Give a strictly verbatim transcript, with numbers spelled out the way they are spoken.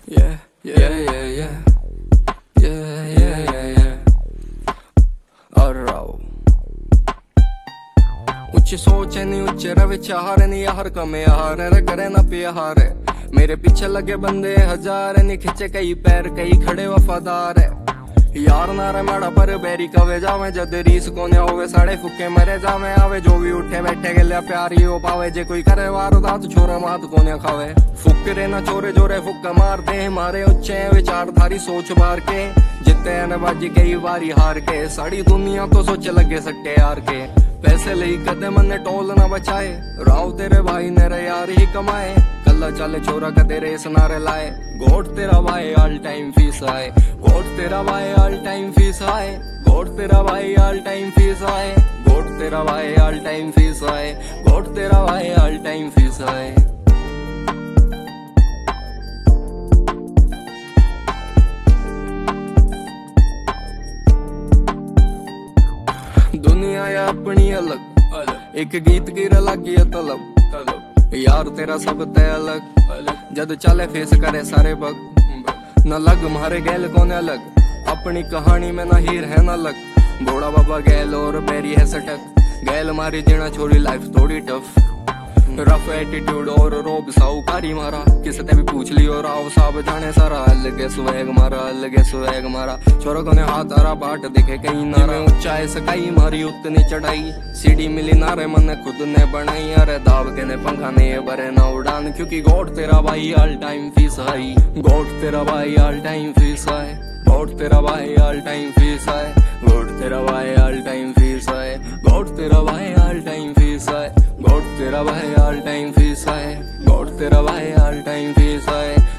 Yeah, yeah, yeah, yeah. Yeah, yeah, yeah, yeah. Arrow. ਉੱਚੀ ਸੋਚ ਨਹੀਂ ਉੱਚੇ ਰ ਵਿਚਾਰ ਨਹੀਂ ਹਰ ਕਮੇ ਹਾਰ ਰ ਕਰੇ ਨਾ ਪਿਆਰ मेरे पीछे लगे बंदे हजार नहीं खिंचे कई पैर कई खड़े वफादार है यार नारे माड़ा पर बैरी कवे जावे जद रीस कोने होवे साढ़े फुके मरे जावे आवे जो भी उठे बैठे गलिया प्यारी हो पावे जे कोई करे वारदात छोरा मात कोने खावे फुकरे ना चोरे जोरे फुक्का मारते हैं मारे उच्चे विचारधारी सोच मार के जितने न बाजी कई बारी हार के साड़ी दुनिया तो सोचे लगे सट्टे यार के पैसे ले कदे मन टोल ना बचाए राव तेरे भाई ने रे यार ही कमाए कल्ला चले छोरा कदे रेस नारे लाए गोट तेरा भाई ऑल टाइम फीस आए गोट तेरा भाई ऑल टाइम फीस आए गोट तेरा भाई ऑल टाइम फीस आए गोट तेरा भाई ऑल टाइम फीस आए गोट तेरा भाई ऑल टाइम फीस आए दुनिया या अपनी अलग एक गीत की लगी है तलब यार तेरा सब तय अलग जद चले फेस करे सारे बग न लग मारे गैल कौन अलग अपनी कहानी में ना हीर है ना लग घोड़ा बाबा गैल और बैरी है सटक गैल मारी जीना छोड़ी लाइफ थोड़ी टफ रफ एटीट्यूड और रोब साहूकारी मारा किसी ने भी पूछ लियो राव साहब जाने सारा अलगे स्वैग मारा अलगे स्वैग मारा छोरो को ने हाथ आरा बाट दिखे कहीं नारा ऊंचाई सकाई मारी उतनी चढ़ाई सीढ़ी मिली नारे मन खुद ने बनाई अरे दाव के ने पंखा ने बरे ना उड़ान क्योंकि गोट तेरा भाई ऑल टाइम फीस आई गोट तेरा भाई ऑल टाइम फीस आए गोट तेरा भाई ऑल टाइम फीस आए गोट तेरा भाई ऑल टाइम फीस आए गोट तेरा भाई ऑल टाइम फीस आए गोट तेरा भाई ऑल टाइम फीस आए गोट तेरा भाई ऑल टाइम फीस आए